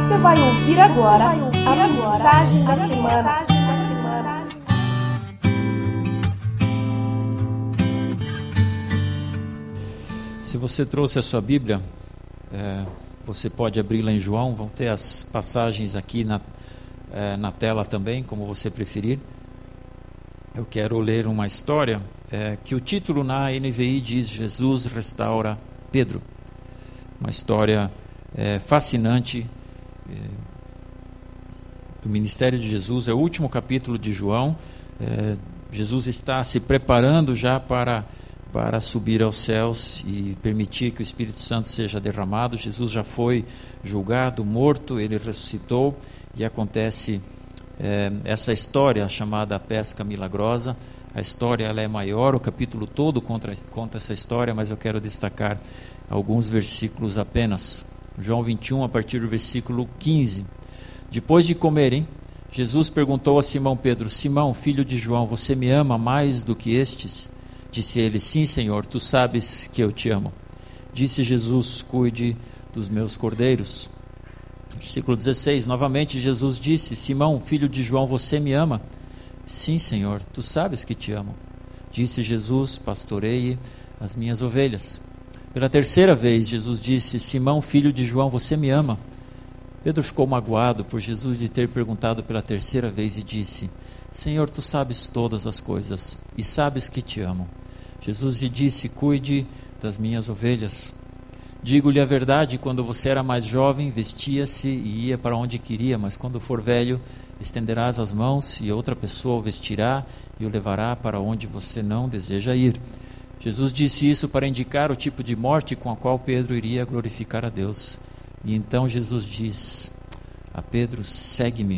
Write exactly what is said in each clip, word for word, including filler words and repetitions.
Você vai ouvir agora a mensagem da semana. Se você trouxe a sua Bíblia, é, você pode abri-la em João. Vão ter as passagens aqui na, é, na tela também, como você preferir. Eu quero ler uma história é, que o título na N V I diz: Jesus restaura Pedro. Uma história é, fascinante é, do ministério de Jesus. É o último capítulo de João. É, Jesus está se preparando já para, para subir aos céus e permitir que o Espírito Santo seja derramado. Jesus já foi julgado, morto, ele ressuscitou e acontece é, essa história chamada Pesca Milagrosa. A história ela é maior, o capítulo todo conta, conta essa história, mas eu quero destacar alguns versículos apenas. João vinte e um, a partir do versículo quinze. Depois de comerem, Jesus perguntou a Simão Pedro: Simão, filho de João, você me ama mais do que estes? Disse ele: sim, Senhor, tu sabes que eu te amo. Disse Jesus: cuide dos meus cordeiros. Versículo dezesseis, novamente Jesus disse: Simão, filho de João, você me ama? Sim, Senhor, tu sabes que te amo. Disse Jesus: pastoreie as minhas ovelhas. Pela terceira vez Jesus disse: Simão, filho de João, você me ama? Pedro ficou magoado por Jesus lhe ter perguntado pela terceira vez e disse: Senhor, tu sabes todas as coisas e sabes que te amo. Jesus lhe disse: cuide das minhas ovelhas. Digo-lhe a verdade, quando você era mais jovem, vestia-se e ia para onde queria, mas quando for velho, estenderás as mãos e outra pessoa o vestirá e o levará para onde você não deseja ir. Jesus disse isso para indicar o tipo de morte com a qual Pedro iria glorificar a Deus. E então Jesus diz a Pedro: segue-me.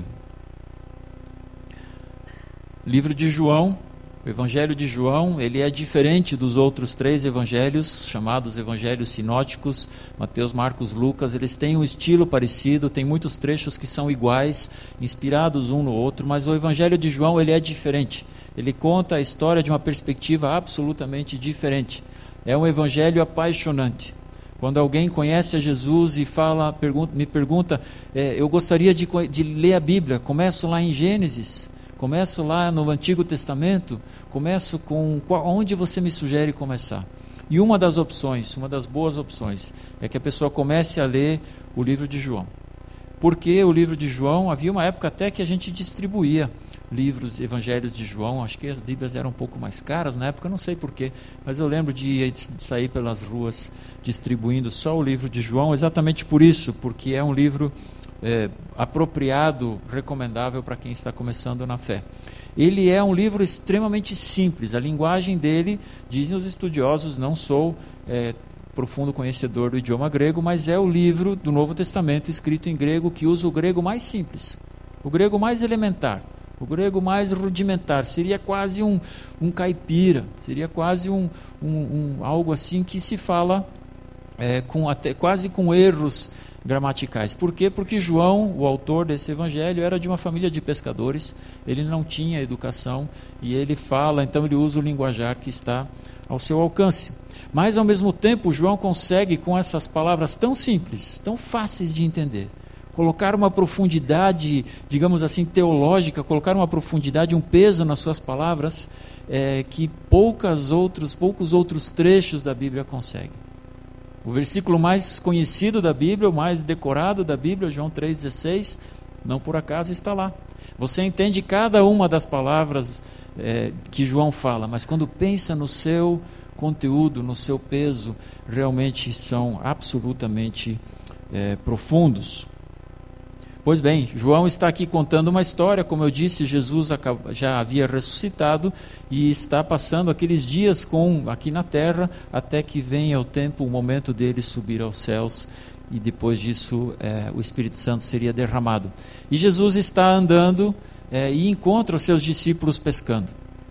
Livro de João, o Evangelho de João, ele é diferente dos outros três evangelhos, chamados evangelhos sinóticos, Mateus, Marcos, Lucas. Eles têm um estilo parecido, tem muitos trechos que são iguais, inspirados um no outro, mas o Evangelho de João, ele é diferente. Ele conta a história de uma perspectiva absolutamente diferente. É um evangelho apaixonante. Quando alguém conhece a Jesus e fala, pergunta, me pergunta, é, eu gostaria de, de ler a Bíblia, começo lá em Gênesis, começo lá no Antigo Testamento, começo com qual, onde você me sugere começar? E uma das opções, uma das boas opções, é que a pessoa comece a ler o livro de João. Porque o livro de João, havia uma época até que a gente distribuía livros, evangelhos de João. Acho que as Bíblias eram um pouco mais caras na época, não sei porquê, mas eu lembro de, de sair pelas ruas distribuindo só o livro de João, exatamente por isso, porque é um livro é, apropriado, recomendável para quem está começando na fé. Ele é um livro extremamente simples, a linguagem dele, dizem os estudiosos, não sou é, profundo conhecedor do idioma grego, mas é o livro do Novo Testamento escrito em grego que usa o grego mais simples, o grego mais elementar, o grego mais rudimentar. Seria quase um, um caipira, seria quase um, um, um, algo assim que se fala é, com até, quase com erros gramaticais. Por quê? Porque João, o autor desse evangelho, era de uma família de pescadores, ele não tinha educação e ele fala, então ele usa o linguajar que está ao seu alcance. Mas ao mesmo tempo João consegue, com essas palavras tão simples, tão fáceis de entender, colocar uma profundidade, digamos assim, teológica, colocar uma profundidade, um peso nas suas palavras, é, que poucas outros, poucos outros trechos da Bíblia conseguem. O versículo mais conhecido da Bíblia, o mais decorado da Bíblia, João três dezesseis, não por acaso está lá. Você entende cada uma das palavras é, que João fala, mas quando pensa no seu conteúdo, no seu peso, realmente são absolutamente é, profundos. Pois bem, João está aqui contando uma história, como eu disse, Jesus já havia ressuscitado e está passando aqueles dias com, aqui na terra, até que venha o tempo, o momento dele subir aos céus, e depois disso é, o Espírito Santo seria derramado. E Jesus está andando é, e encontra os seus discípulos pescando.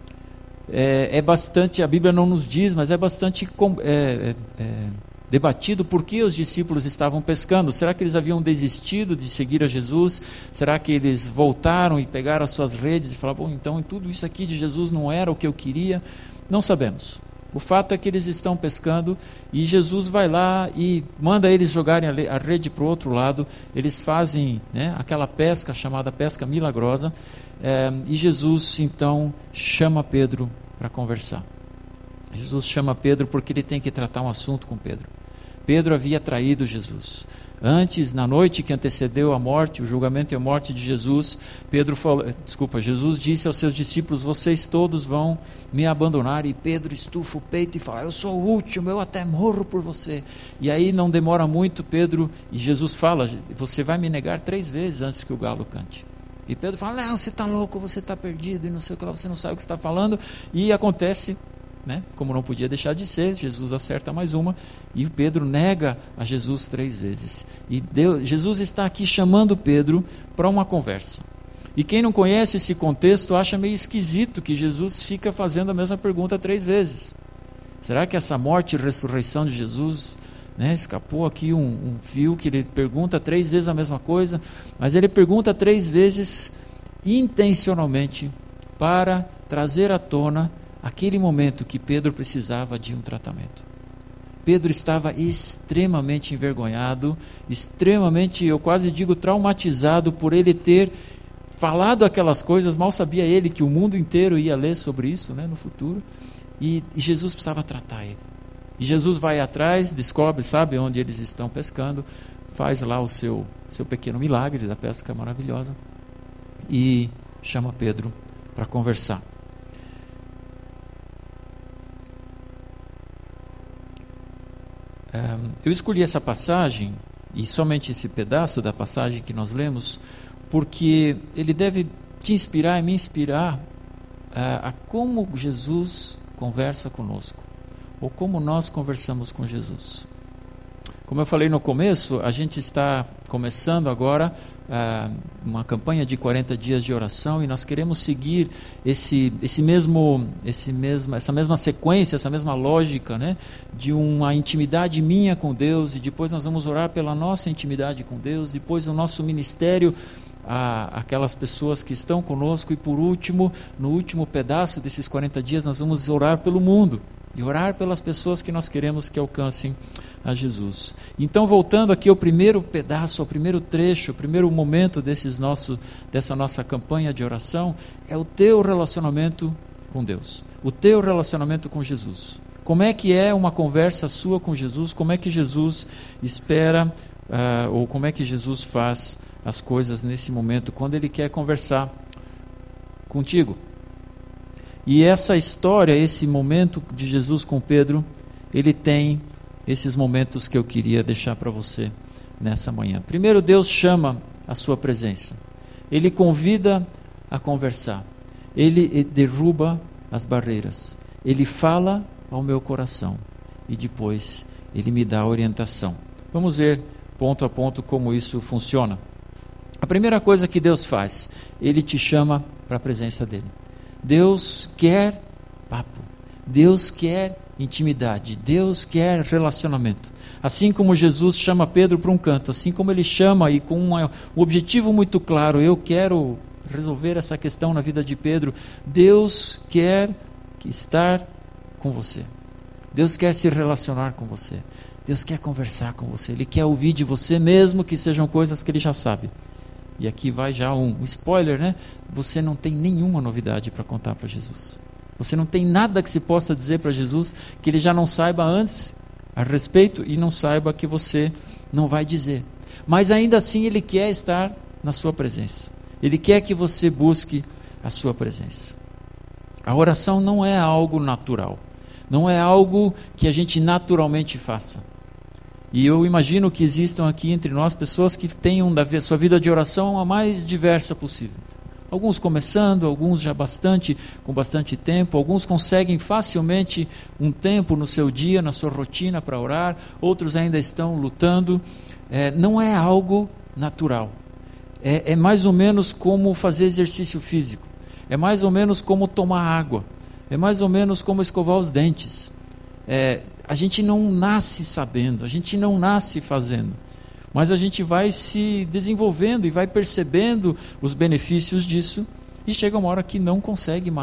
É, é bastante, a Bíblia não nos diz, mas é bastante é, é, debatido por que os discípulos estavam pescando. Será que eles haviam desistido de seguir a Jesus? Será que eles voltaram e pegaram as suas redes e falaram, bom, então tudo isso aqui de Jesus não era o que eu queria? Não sabemos. O fato é que eles estão pescando e Jesus vai lá e manda eles jogarem a rede para o outro lado. Eles fazem, né, aquela pesca chamada pesca milagrosa, é, e Jesus então chama Pedro para conversar. Jesus chama Pedro porque ele tem que tratar um assunto com Pedro. Pedro havia traído Jesus. Antes, na noite que antecedeu a morte, o julgamento e a morte de Jesus, Pedro falou, desculpa, Jesus disse aos seus discípulos: vocês todos vão me abandonar. E Pedro estufa o peito e fala: eu sou o último, eu até morro por você. E aí não demora muito, Pedro, e Jesus fala: você vai me negar três vezes antes que o galo cante. E Pedro fala: não, você está louco, você está perdido, e não sei o que lá, você não sabe o que está falando. E acontece, né, como não podia deixar de ser, Jesus acerta mais uma, e Pedro nega a Jesus três vezes. E Deus, Jesus está aqui chamando Pedro para uma conversa. E quem não conhece esse contexto acha meio esquisito que Jesus fica fazendo a mesma pergunta três vezes. Será que essa morte e ressurreição de Jesus, né, escapou aqui um, um fio que ele pergunta três vezes a mesma coisa, mas ele pergunta três vezes intencionalmente para trazer à tona aquele momento que Pedro precisava de um tratamento. Pedro estava extremamente envergonhado, extremamente, eu quase digo, traumatizado por ele ter falado aquelas coisas. Mal sabia ele que o mundo inteiro ia ler sobre isso, né, no futuro, e, e Jesus precisava tratar ele. E Jesus vai atrás, descobre, sabe onde eles estão pescando, faz lá o seu, seu pequeno milagre da pesca maravilhosa e chama Pedro para conversar. Eu escolhi essa passagem, e somente esse pedaço da passagem que nós lemos, porque ele deve te inspirar e me inspirar a, a como Jesus conversa conosco, ou como nós conversamos com Jesus. Como eu falei no começo, a gente está começando agora uh, uma campanha de quarenta dias de oração, e nós queremos seguir esse, esse mesmo, esse mesmo, essa mesma sequência, essa mesma lógica, né, de uma intimidade minha com Deus, e depois nós vamos orar pela nossa intimidade com Deus, depois o nosso ministério a aquelas pessoas que estão conosco, e por último, no último pedaço desses quarenta dias, nós vamos orar pelo mundo e orar pelas pessoas que nós queremos que alcancem a Jesus. Então, voltando aqui ao primeiro pedaço, ao primeiro trecho, ao primeiro momento desses nosso, dessa nossa campanha de oração, é o teu relacionamento com Deus, o teu relacionamento com Jesus. Como é que é uma conversa sua com Jesus? Como é que Jesus espera, uh, ou como é que Jesus faz as coisas nesse momento, quando Ele quer conversar contigo? E essa história, esse momento de Jesus com Pedro, ele tem esses momentos que eu queria deixar para você nessa manhã. Primeiro, Deus chama a sua presença. Ele convida a conversar. Ele derruba as barreiras. Ele fala ao meu coração. E depois, Ele me dá a orientação. Vamos ver ponto a ponto como isso funciona. A primeira coisa que Deus faz, Ele te chama para a presença dEle. Deus quer papo, Deus quer intimidade, Deus quer relacionamento. Assim como Jesus chama Pedro para um canto, assim como Ele chama e com uma, um objetivo muito claro: eu quero resolver essa questão na vida de Pedro. Deus quer estar com você, Deus quer se relacionar com você, Deus quer conversar com você, Ele quer ouvir de você, mesmo que sejam coisas que Ele já sabe. E aqui vai já um spoiler, né? Você não tem nenhuma novidade para contar para Jesus. Você não tem nada que se possa dizer para Jesus que Ele já não saiba antes a respeito, e não saiba que você não vai dizer. Mas ainda assim Ele quer estar na sua presença. Ele quer que você busque a sua presença. A oração não é algo natural. Não é algo que a gente naturalmente faça. E eu imagino que existam aqui entre nós pessoas que tenham da sua vida de oração a mais diversa possível. Alguns começando, alguns já bastante, com bastante tempo, alguns conseguem facilmente um tempo no seu dia, na sua rotina para orar, outros ainda estão lutando. É, não é algo natural. É, é mais ou menos como fazer exercício físico. É mais ou menos como tomar água. É mais ou menos como escovar os dentes. É, a gente não nasce sabendo, a gente não nasce fazendo, mas a gente vai se desenvolvendo e vai percebendo os benefícios disso, e chega uma hora que não consegue mais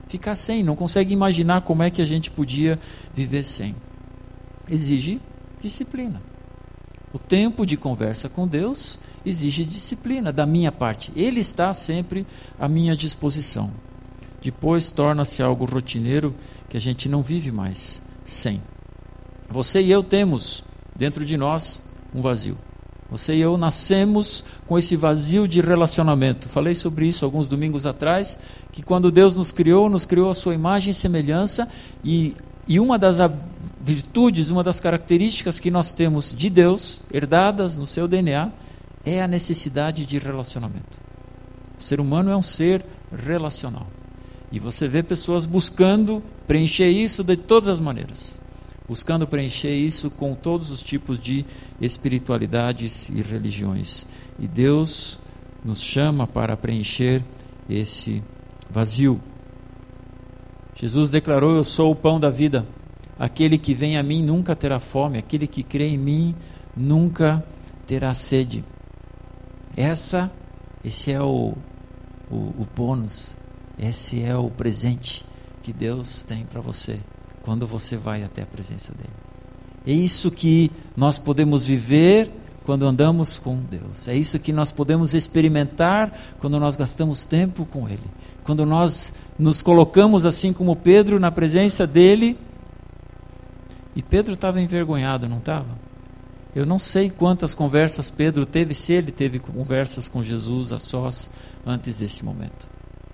ficar sem, não consegue imaginar como é que a gente podia viver sem. Exige disciplina. O tempo de conversa com Deus exige disciplina da minha parte. Ele está sempre à minha disposição. Depois torna-se algo rotineiro que a gente não vive mais sem. Você e eu temos dentro de nós um vazio. Você e eu nascemos com esse vazio de relacionamento. Falei sobre isso alguns domingos atrás, que quando Deus nos criou, nos criou a sua imagem e semelhança, e, e uma das virtudes, uma das características que nós temos de Deus, herdadas no seu D N A, é a necessidade de relacionamento. O ser humano é um ser relacional. E você vê pessoas buscando preencher isso de todas as maneiras. Buscando preencher isso com todos os tipos de espiritualidades e religiões. E Deus nos chama para preencher esse vazio. Jesus declarou: eu sou o pão da vida. Aquele que vem a mim nunca terá fome. Aquele que crê em mim nunca terá sede. Essa, esse é o, o, o bônus. Esse é o presente que Deus tem para você quando você vai até a presença dele. É isso que nós podemos viver quando andamos com Deus. É isso que nós podemos experimentar quando nós gastamos tempo com ele. Quando nós nos colocamos assim como Pedro na presença dele. E Pedro estava envergonhado, não estava? Eu não sei quantas conversas Pedro teve, se ele teve conversas com Jesus a sós antes desse momento.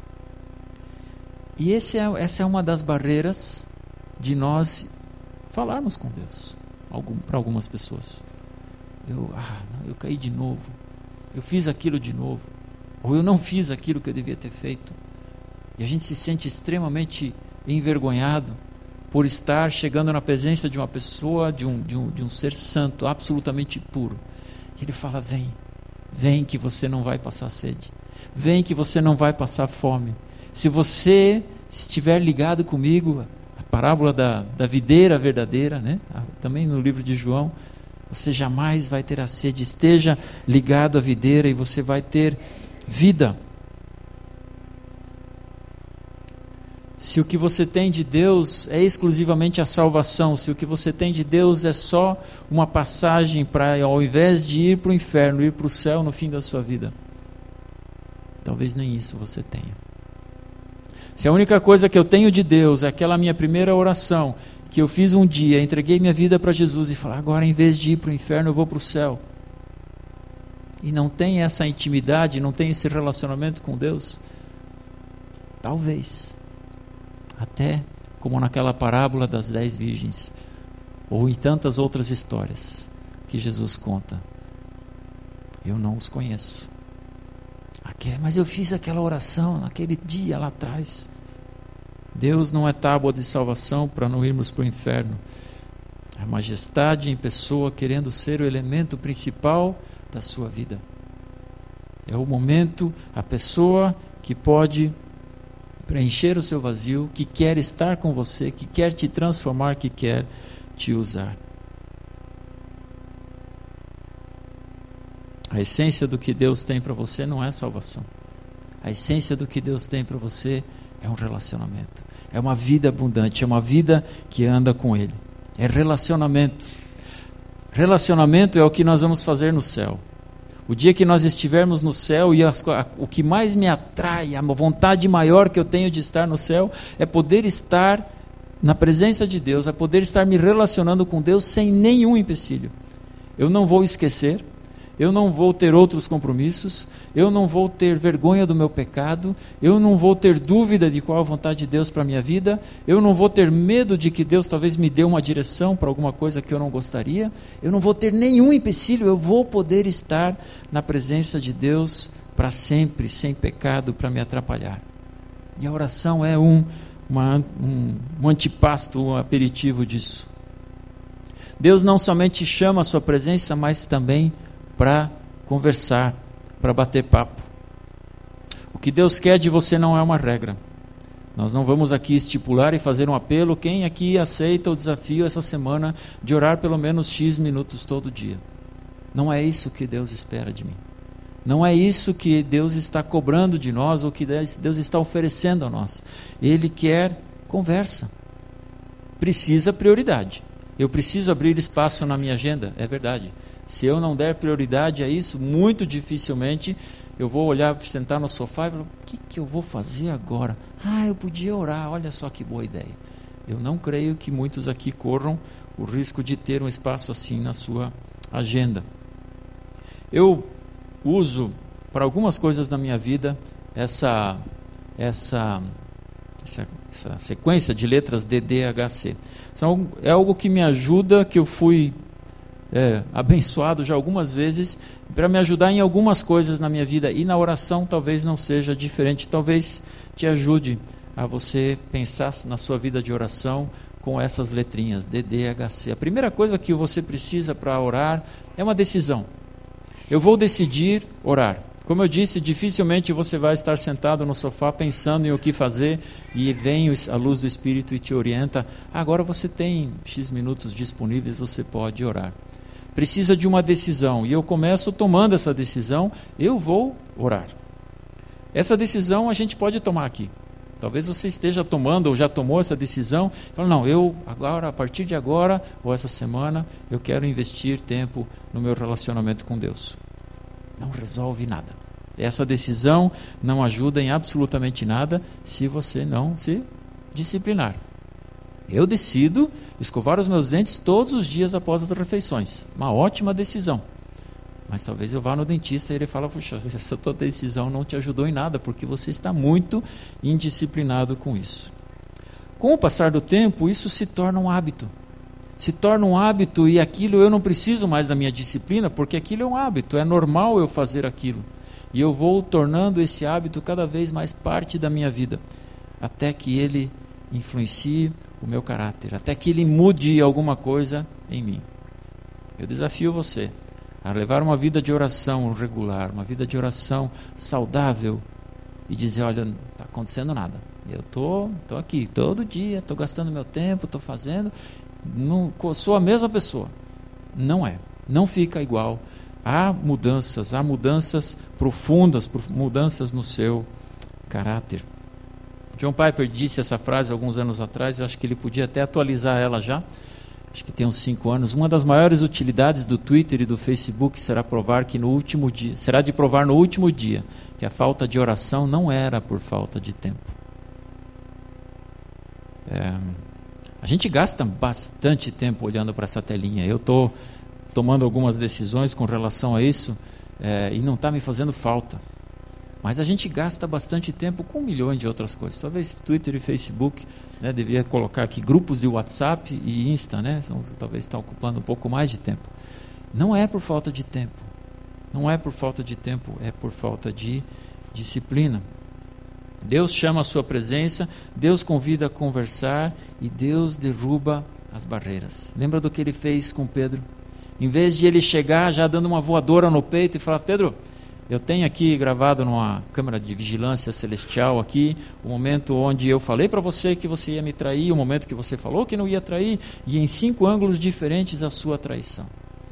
E esse é, essa é uma das barreiras de nós falarmos com Deus, algum, para algumas pessoas. Eu, ah, eu caí de novo, eu fiz aquilo de novo, ou eu não fiz aquilo que eu devia ter feito. E a gente se sente extremamente envergonhado por estar chegando na presença de uma pessoa, de um, de um, de um ser santo, absolutamente puro. E ele fala: vem, vem que você não vai passar sede, vem que você não vai passar fome. Se você estiver ligado comigo, a parábola da, da videira verdadeira, né? Também no livro de João, você jamais vai ter a sede. Esteja ligado à videira e você vai ter vida. Se o que você tem de Deus é exclusivamente a salvação, se o que você tem de Deus é só uma passagem para, ao invés de ir para o inferno, ir para o céu no fim da sua vida, talvez nem isso você tenha. Se a única coisa que eu tenho de Deus é aquela minha primeira oração, que eu fiz um dia, entreguei minha vida para Jesus e falei: agora em vez de ir para o inferno eu vou para o céu. E não tem essa intimidade, não tem esse relacionamento com Deus, talvez, até como naquela parábola das dez virgens, ou em tantas outras histórias que Jesus conta, eu não os conheço. Mas eu fiz aquela oração naquele dia lá atrás. Deus não é tábua de salvação para não irmos para o inferno. A majestade em pessoa querendo ser o elemento principal da sua vida. É o momento, a pessoa que pode preencher o seu vazio, que quer estar com você, que quer te transformar, que quer te usar. A essência do que Deus tem para você não é salvação. A essência do que Deus tem para você é um relacionamento. É uma vida abundante, é uma vida que anda com Ele. É relacionamento. Relacionamento é o que nós vamos fazer no céu. O dia que nós estivermos no céu, e as, a, o que mais me atrai, a vontade maior que eu tenho de estar no céu, é poder estar na presença de Deus, é poder estar me relacionando com Deus sem nenhum empecilho. Eu não vou esquecer, eu não vou ter outros compromissos, eu não vou ter vergonha do meu pecado, eu não vou ter dúvida de qual a vontade de Deus para a minha vida, eu não vou ter medo de que Deus talvez me dê uma direção para alguma coisa que eu não gostaria, eu não vou ter nenhum empecilho, eu vou poder estar na presença de Deus para sempre, sem pecado para me atrapalhar. E a oração é um, uma, um, um antipasto, um aperitivo disso. Deus não somente chama a sua presença, mas também para conversar, para bater papo. O que Deus quer de você não é uma regra. Nós não vamos aqui estipular e fazer um apelo. Quem aqui aceita o desafio essa semana de orar pelo menos X minutos todo dia? Não é isso que Deus espera de mim. Não é isso que Deus está cobrando de nós, ou que Deus está oferecendo a nós. Ele quer conversa. Precisa prioridade. Eu preciso abrir espaço na minha agenda, é verdade. Se eu não der prioridade a isso, muito dificilmente eu vou olhar, sentar no sofá e falar, o que, que eu vou fazer agora? Ah, eu podia orar, olha só que boa ideia. Eu não creio que muitos aqui corram o risco de ter um espaço assim na sua agenda. Eu uso para algumas coisas da minha vida essa, essa, essa, essa sequência de letras D D H C. São, é algo que me ajuda, que eu fui é, abençoado já algumas vezes, para me ajudar em algumas coisas na minha vida, e na oração talvez não seja diferente, talvez te ajude a você pensar na sua vida de oração com essas letrinhas, D D H C. A primeira coisa que você precisa para orar é uma decisão. Eu vou decidir orar. Como eu disse, dificilmente você vai estar sentado no sofá pensando em o que fazer e vem a luz do Espírito e te orienta. Agora você tem X minutos disponíveis, você pode orar. Precisa de uma decisão, e eu começo tomando essa decisão, eu vou orar. Essa decisão a gente pode tomar aqui. Talvez você esteja tomando ou já tomou essa decisão, fala, não, eu agora, a partir de agora, ou essa semana, eu quero investir tempo no meu relacionamento com Deus. Não resolve nada. Essa decisão não ajuda em absolutamente nada se você não se disciplinar. Eu decido escovar os meus dentes todos os dias após as refeições. Uma ótima decisão. Mas talvez eu vá no dentista e ele fala, puxa, essa tua decisão não te ajudou em nada, porque você está muito indisciplinado com isso. Com o passar do tempo, isso se torna um hábito. Se torna um hábito, e aquilo eu não preciso mais da minha disciplina, porque aquilo é um hábito, é normal eu fazer aquilo. E eu vou tornando esse hábito cada vez mais parte da minha vida, até que ele influencie o meu caráter, até que ele mude alguma coisa em mim. Eu desafio você a levar uma vida de oração regular, uma vida de oração saudável, e dizer, olha, não está acontecendo nada. Eu estou tô, tô aqui todo dia, estou gastando meu tempo, estou fazendo, não, sou a mesma pessoa. Não é, não fica igual. Há mudanças, há mudanças profundas, mudanças no seu caráter. John Piper disse essa frase alguns anos atrás, eu acho que ele podia até atualizar ela já, acho que tem uns cinco anos. Uma das maiores utilidades do Twitter e do Facebook será provar que no último dia, será de provar no último dia que a falta de oração não era por falta de tempo. É, a gente gasta bastante tempo olhando para essa telinha. Eu estou tomando algumas decisões com relação a isso é, e não está me fazendo falta. Mas a gente gasta bastante tempo com milhões de outras coisas. Talvez Twitter e Facebook, né, devia colocar aqui grupos de WhatsApp e Insta, né, são, talvez está ocupando um pouco mais de tempo. Não é por falta de tempo. Não é por falta de tempo, é por falta de disciplina. Deus chama a sua presença, Deus convida a conversar e Deus derruba as barreiras. Lembra do que ele fez com Pedro? Em vez de ele chegar já dando uma voadora no peito e falar, Pedro, eu tenho aqui gravado numa câmera de vigilância celestial aqui, o momento onde eu falei para você que você ia me trair, o momento que você falou que não ia trair, e em cinco ângulos diferentes a sua traição.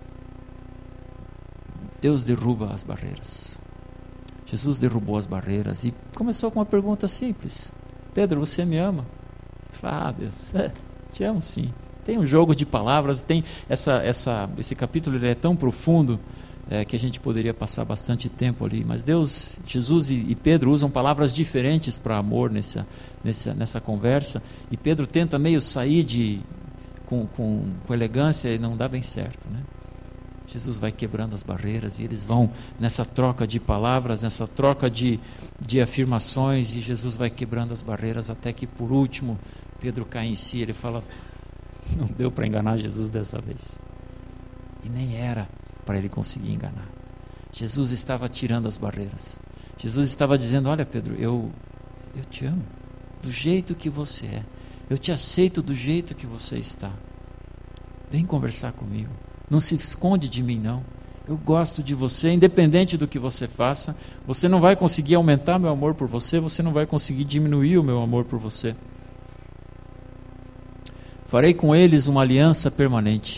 Deus derruba as barreiras. Jesus derrubou as barreiras e começou com uma pergunta simples. Pedro, você me ama? Ah, Deus, é, te amo sim. Tem um jogo de palavras, tem essa, essa, esse capítulo ele é tão profundo, É, que a gente poderia passar bastante tempo ali, mas Deus, Jesus e, e Pedro usam palavras diferentes para amor nessa, nessa, nessa conversa, e Pedro tenta meio sair de, com, com, com elegância e não dá bem certo, né? Jesus vai quebrando as barreiras e eles vão nessa troca de palavras, nessa troca de, de afirmações, e Jesus vai quebrando as barreiras até que por último Pedro cai em si, ele fala, não deu para enganar Jesus dessa vez, e nem era para ele conseguir enganar. Jesus estava tirando as barreiras. Jesus estava dizendo, olha Pedro, eu, eu te amo do jeito que você é, eu te aceito do jeito que você está, vem conversar comigo, não se esconde de mim não, eu gosto de você, independente do que você faça, você não vai conseguir aumentar meu amor por você, você não vai conseguir diminuir o meu amor por você. Farei com eles uma aliança permanente,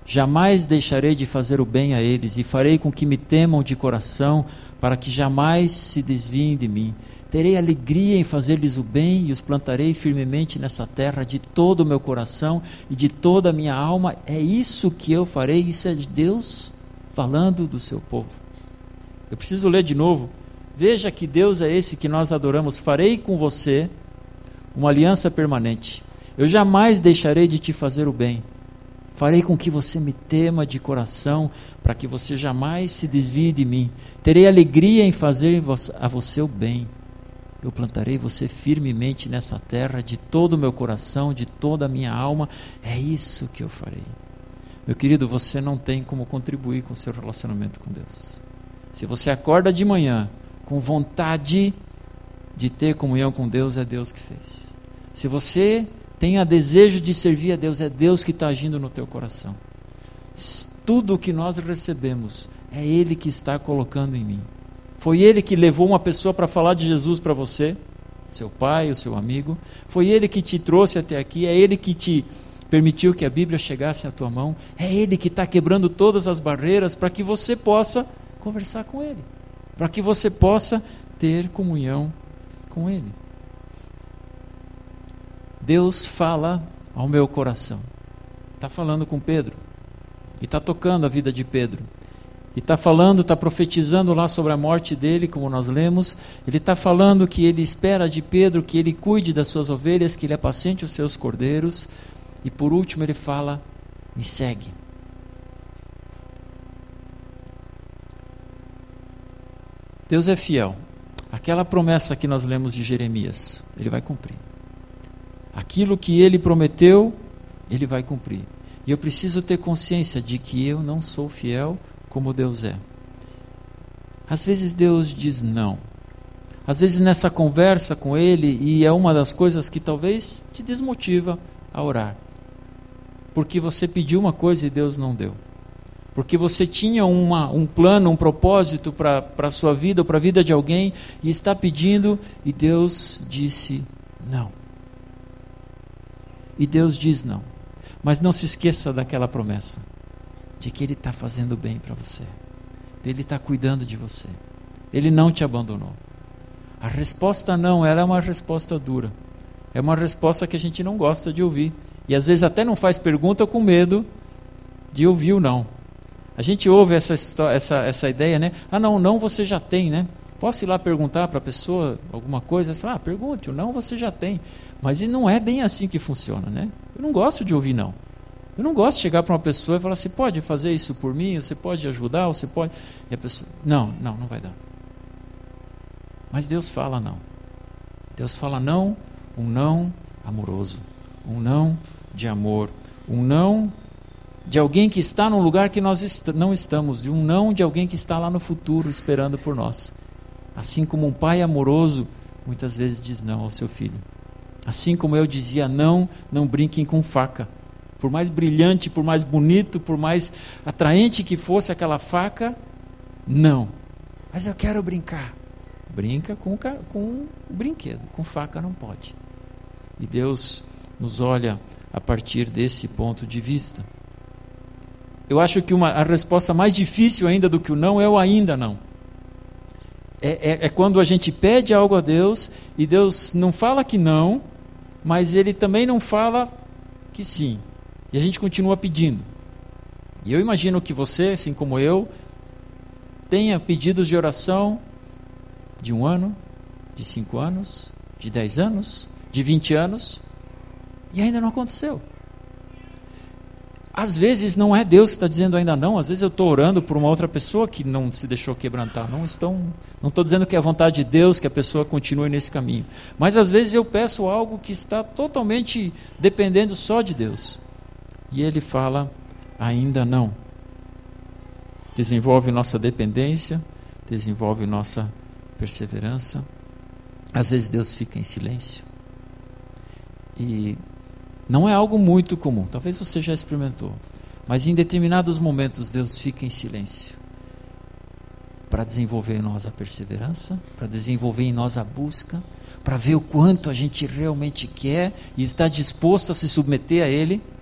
Jamais deixarei de fazer o bem a eles, e farei com que me temam de coração, para que jamais se desviem de mim. Terei alegria em fazer-lhes o bem, e os plantarei firmemente nessa terra de todo o meu coração e de toda a minha alma. É isso que eu farei. Isso é de Deus falando do seu povo. Eu preciso ler de novo. Veja que Deus é esse que nós adoramos. Farei com você uma aliança permanente. Eu jamais deixarei de te fazer o bem. Farei com que você me tema de coração, para que você jamais se desvie de mim. Terei alegria em fazer a você o bem. Eu plantarei você firmemente nessa terra, de todo o meu coração, de toda a minha alma. É isso que eu farei. Meu querido, você não tem como contribuir com o seu relacionamento com Deus. Se você acorda de manhã com vontade de ter comunhão com Deus, é Deus que fez. Se você tenha desejo de servir a Deus, é Deus que está agindo no teu coração. Tudo o que nós recebemos, é Ele que está colocando em mim. Foi Ele que levou uma pessoa para falar de Jesus para você, seu pai, o seu amigo. Foi Ele que te trouxe até aqui, é Ele que te permitiu que a Bíblia chegasse à tua mão. É Ele que está quebrando todas as barreiras para que você possa conversar com Ele, para que você possa ter comunhão com Ele. Deus fala ao meu coração. Está falando com Pedro. E está tocando a vida de Pedro. E está falando, está profetizando lá sobre a morte dele, como nós lemos. Ele está falando que ele espera de Pedro que ele cuide das suas ovelhas, que ele apacente os seus cordeiros. E por último ele fala, me segue. Deus é fiel. Aquela promessa que nós lemos de Jeremias, Ele vai cumprir. Aquilo que Ele prometeu, Ele vai cumprir. E eu preciso ter consciência de que eu não sou fiel como Deus é. Às vezes Deus diz não. Às vezes nessa conversa com Ele, e é uma das coisas que talvez te desmotiva a orar. Porque você pediu uma coisa e Deus não deu. Porque você tinha uma, um plano, um propósito para a sua vida, ou para a vida de alguém, e está pedindo, e Deus disse não. E Deus diz não. Mas não se esqueça daquela promessa, de que Ele está fazendo bem para você. Ele está cuidando de você. Ele não te abandonou. A resposta não, ela é uma resposta dura. É uma resposta que a gente não gosta de ouvir. E às vezes até não faz pergunta com medo de ouvir o não. A gente ouve essa, essa, essa ideia, né? Ah, não, não você já tem, né? Posso ir lá perguntar para a pessoa alguma coisa? Você fala, ah, pergunte, o não você já tem. Mas não é bem assim que funciona, né? Eu não gosto de ouvir não. Eu não gosto de chegar para uma pessoa e falar, você pode fazer isso por mim? Você pode ajudar? Você pode... E a pessoa, não, não, não vai dar. Mas Deus fala não. Deus fala não, um não amoroso. Um não de amor. Um não de alguém que está num lugar que nós est- não estamos. E um não de alguém que está lá no futuro esperando por nós. Assim como um pai amoroso muitas vezes diz não ao seu filho. Assim como eu dizia não, não brinquem com faca. Por mais brilhante, por mais bonito, por mais atraente que fosse aquela faca, não. Mas eu quero brincar. Brinca com, com o brinquedo, com faca não pode. E Deus nos olha a partir desse ponto de vista. Eu acho que uma, a resposta mais difícil ainda do que o não é o ainda não. É, é, é quando a gente pede algo a Deus e Deus não fala que não, mas Ele também não fala que sim. E a gente continua pedindo. E eu imagino que você, assim como eu, tenha pedidos de oração de um ano, de cinco anos, de dez anos, de vinte anos, e ainda não aconteceu. Às vezes não é Deus que está dizendo ainda não, às vezes eu estou orando por uma outra pessoa que não se deixou quebrantar. Não estou, não estou dizendo que é a vontade de Deus que a pessoa continue nesse caminho. Mas às vezes eu peço algo que está totalmente dependendo só de Deus. E Ele fala, ainda não. Desenvolve nossa dependência, desenvolve nossa perseverança. Às vezes Deus fica em silêncio. E não é algo muito comum, talvez você já experimentou, mas em determinados momentos Deus fica em silêncio para desenvolver em nós a perseverança, para desenvolver em nós a busca, para ver o quanto a gente realmente quer e está disposto a se submeter a Ele.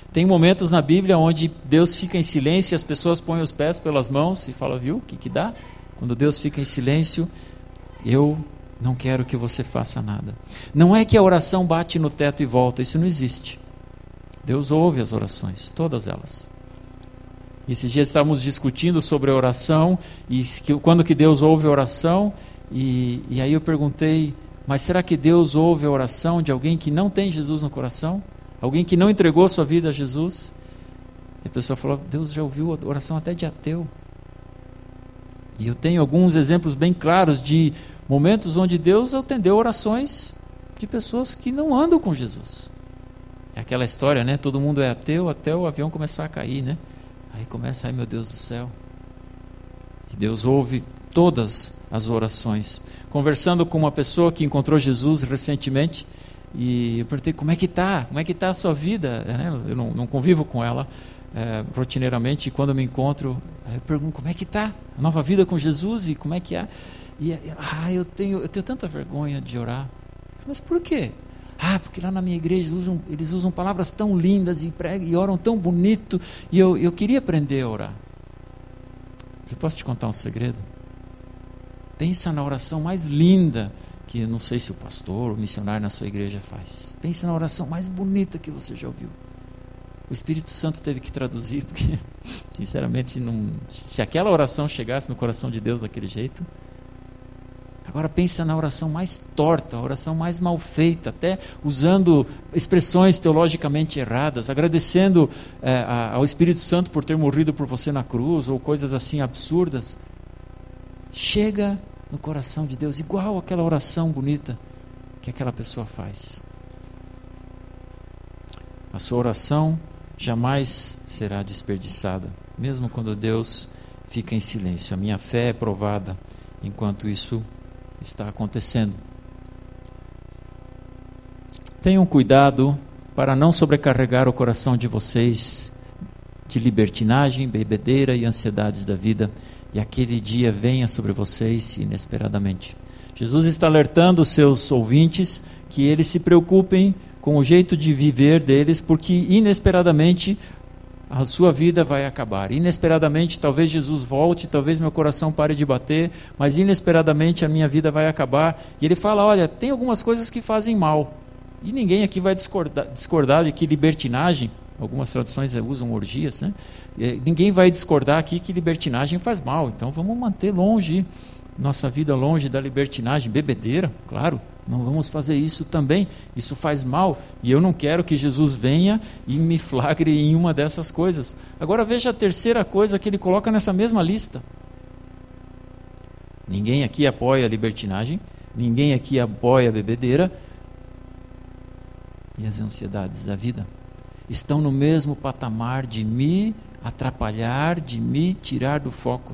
Tem momentos na Bíblia onde Deus fica em silêncio e as pessoas põem os pés pelas mãos e falam, viu, o que que dá? Quando Deus fica em silêncio, eu não quero que você faça nada. Não é que a oração bate no teto e volta, isso não existe. Deus ouve as orações, todas elas. Esses dias estávamos discutindo sobre a oração, e que, quando que Deus ouve a oração, e, e aí eu perguntei, mas será que Deus ouve a oração de alguém que não tem Jesus no coração? Alguém que não entregou sua vida a Jesus? E a pessoa falou, Deus já ouviu a oração até de ateu. E eu tenho alguns exemplos bem claros de momentos onde Deus atendeu orações de pessoas que não andam com Jesus. É aquela história, né? Todo mundo é ateu até o avião começar a cair, né? Aí começa, ai meu Deus do céu. E Deus ouve todas as orações. Conversando com uma pessoa que encontrou Jesus recentemente, e eu perguntei, como é que está? Como é que está a sua vida? Eu não, não convivo com ela é, rotineiramente, e quando eu me encontro, eu pergunto, como é que está? A nova vida com Jesus, e como é que é? E ah, eu tenho, eu tenho tanta vergonha de orar. Mas por quê? Ah, porque lá na minha igreja eles usam, eles usam palavras tão lindas e, pregam, e oram tão bonito, e eu, eu queria aprender a orar. Eu posso te contar um segredo? Pensa na oração mais linda, que não sei se o pastor ou o missionário na sua igreja faz. Pensa na oração mais bonita que você já ouviu. O Espírito Santo teve que traduzir, porque, sinceramente, não, se aquela oração chegasse no coração de Deus daquele jeito. Agora pensa na oração mais torta, a oração mais mal feita, até usando expressões teologicamente erradas, agradecendo é, a, ao Espírito Santo por ter morrido por você na cruz, ou coisas assim absurdas. Chega no coração de Deus, igual aquela oração bonita que aquela pessoa faz. A sua oração jamais será desperdiçada, mesmo quando Deus fica em silêncio. A minha fé é provada enquanto isso está acontecendo. Tenham cuidado para não sobrecarregar o coração de vocês de libertinagem, bebedeira e ansiedades da vida, e aquele dia venha sobre vocês inesperadamente. Jesus está alertando os seus ouvintes que eles se preocupem com o jeito de viver deles, porque inesperadamente a sua vida vai acabar. Inesperadamente, talvez Jesus volte, talvez meu coração pare de bater, mas inesperadamente a minha vida vai acabar. E ele fala, olha, tem algumas coisas que fazem mal. E ninguém aqui vai discordar, discordar de que libertinagem, algumas traduções usam orgias, né? Ninguém vai discordar aqui que libertinagem faz mal. Então vamos manter longe, nossa vida longe da libertinagem. Bebedeira, claro, não vamos fazer isso também. Isso faz mal. E eu não quero que Jesus venha e me flagre em uma dessas coisas. Agora veja a terceira coisa que ele coloca nessa mesma lista. Ninguém aqui apoia a libertinagem, ninguém aqui apoia a bebedeira, e as ansiedades da vida estão no mesmo patamar de me atrapalhar, de me tirar do foco.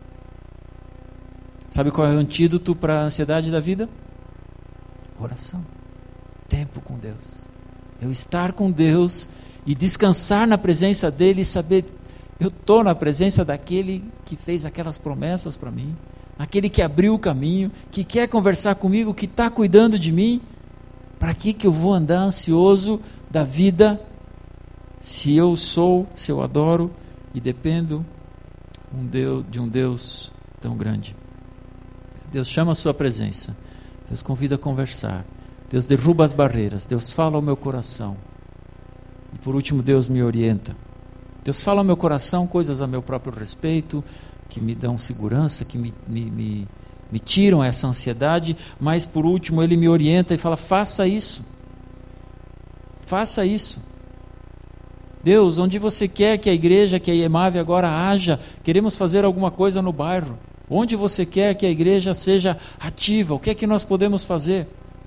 Sabe qual é o antídoto para a ansiedade da vida? Oração. Tempo com Deus. Eu estar com Deus e descansar na presença dEle e saber, eu estou na presença daquele que fez aquelas promessas para mim, aquele que abriu o caminho, que quer conversar comigo, que está cuidando de mim. Para que que eu vou andar ansioso da vida, se eu sou, se eu adoro e dependo um Deus, de um Deus tão grande? Deus chama a sua presença, Deus convida a conversar, Deus derruba as barreiras, Deus fala ao meu coração, e por último Deus me orienta. Deus fala ao meu coração coisas a meu próprio respeito, que me dão segurança, que me, me, me, me tiram essa ansiedade, mas por último Ele me orienta e fala, faça isso, faça isso. Deus, onde você quer que a igreja, que a IEMAVE agora haja, queremos fazer alguma coisa no bairro. Onde você quer que a igreja seja ativa, o que é que nós podemos fazer?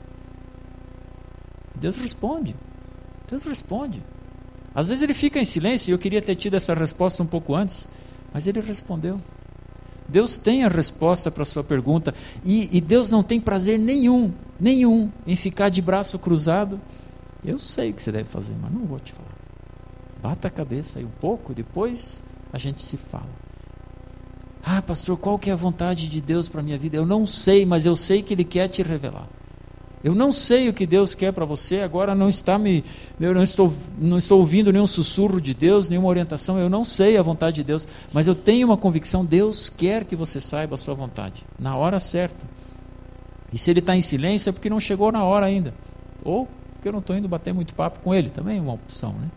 Deus responde, Deus responde. Às vezes Ele fica em silêncio, e eu queria ter tido essa resposta um pouco antes, mas Ele respondeu. Deus tem a resposta para a sua pergunta, e, e Deus não tem prazer nenhum, nenhum, em ficar de braço cruzado. Eu sei o que você deve fazer, mas não vou te falar. Bata a cabeça aí um pouco, depois a gente se fala. Ah, pastor, qual que é a vontade de Deus para a minha vida? Eu não sei, mas eu sei que Ele quer te revelar. Eu não sei o que Deus quer para você, agora não está me, eu não estou, não estou ouvindo nenhum sussurro de Deus, nenhuma orientação, eu não sei a vontade de Deus, mas eu tenho uma convicção, Deus quer que você saiba a sua vontade, na hora certa. E se Ele está em silêncio é porque não chegou na hora ainda, ou porque eu não estou indo bater muito papo com Ele, também é uma opção, né?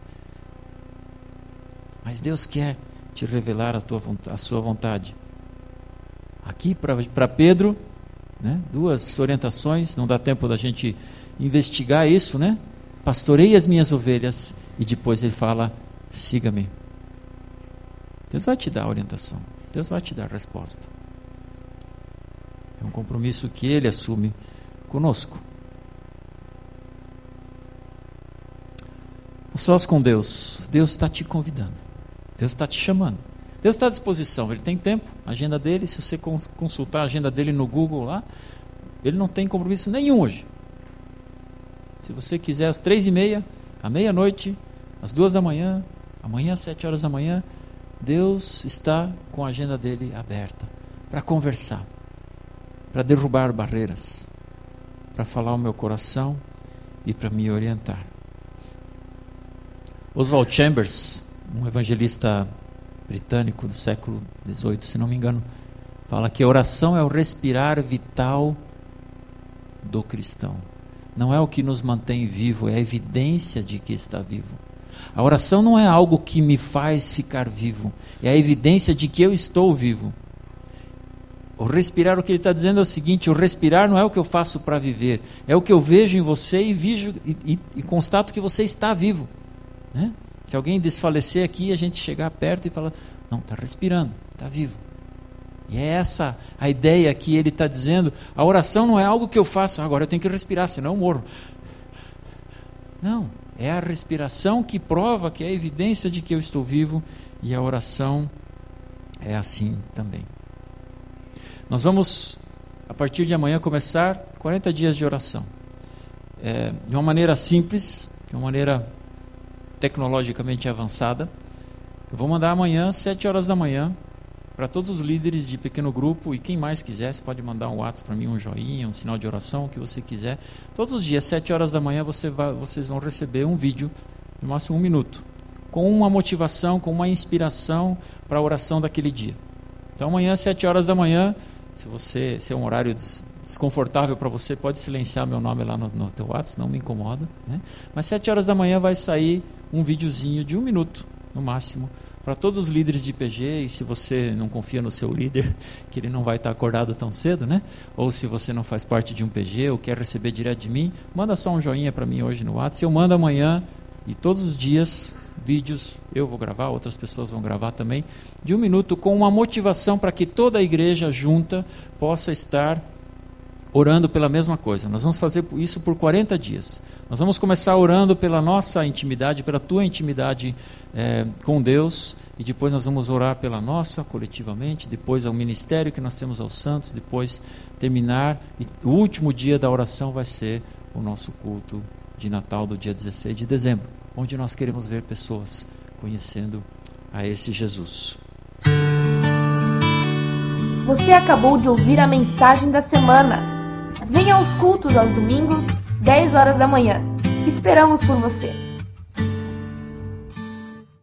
Mas Deus quer te revelar a, tua, a sua vontade. Aqui para Pedro, né, duas orientações, não dá tempo da gente investigar isso, né? Pastorei as minhas ovelhas, e depois ele fala, siga-me. Deus vai te dar a orientação, Deus vai te dar a resposta. É um compromisso que Ele assume conosco. A sós com Deus, Deus está te convidando, Deus está te chamando, Deus está à disposição, Ele tem tempo, a agenda dele, se você consultar a agenda dele no Google lá, Ele não tem compromisso nenhum hoje. Se você quiser às três e meia, à meia-noite, às duas da manhã, amanhã às sete horas da manhã, Deus está com a agenda dele aberta, para conversar, para derrubar barreiras, para falar ao meu coração e para me orientar. Oswald Chambers, um evangelista britânico do século dezoito, se não me engano, fala que a oração é o respirar vital do cristão. Não é o que nos mantém vivo, é a evidência de que está vivo. A oração não é algo que me faz ficar vivo, é a evidência de que eu estou vivo. O respirar, o que ele está dizendo é o seguinte, o respirar não é o que eu faço para viver, é o que eu vejo em você e, vejo, e, e, e constato que você está vivo, né? Se alguém desfalecer aqui, a gente chegar perto e falar, não, está respirando, está vivo. E é essa a ideia que ele está dizendo, a oração não é algo que eu faço, agora eu tenho que respirar, senão eu morro. Não, é a respiração que prova, que é a evidência de que eu estou vivo, e a oração é assim também. Nós vamos, a partir de amanhã, começar quarenta dias de oração. É, de uma maneira simples, de uma maneira tecnologicamente avançada. Eu vou mandar amanhã, sete horas da manhã, para todos os líderes de pequeno grupo, e quem mais quiser, você pode mandar um WhatsApp para mim, um joinha, um sinal de oração, o que você quiser. Todos os dias, sete horas da manhã, você vai, vocês vão receber um vídeo, no máximo um minuto, com uma motivação, com uma inspiração para a oração daquele dia. Então amanhã, sete horas da manhã, se você se é um horário des, desconfortável para você, pode silenciar meu nome lá no, no teu WhatsApp, não me incomoda, né? Mas sete horas da manhã vai sair um videozinho de um minuto, no máximo, para todos os líderes de I P G, e se você não confia no seu líder, que ele não vai estar acordado tão cedo, né? Ou se você não faz parte de um P G, ou quer receber direto de mim, manda só um joinha para mim hoje no WhatsApp, eu mando amanhã, e todos os dias, vídeos, eu vou gravar, outras pessoas vão gravar também, de um minuto, com uma motivação para que toda a igreja junta possa estar orando pela mesma coisa. Nós vamos fazer isso por quarenta dias. Nós vamos começar orando pela nossa intimidade, pela tua intimidade é, com Deus, e depois nós vamos orar pela nossa, coletivamente, depois ao ministério que nós temos aos santos, depois terminar, e o último dia da oração vai ser o nosso culto de Natal do dia dezesseis de dezembro, onde nós queremos ver pessoas conhecendo a esse Jesus. Você acabou de ouvir a mensagem da semana. Venha aos cultos aos domingos, dez horas da manhã. Esperamos por você.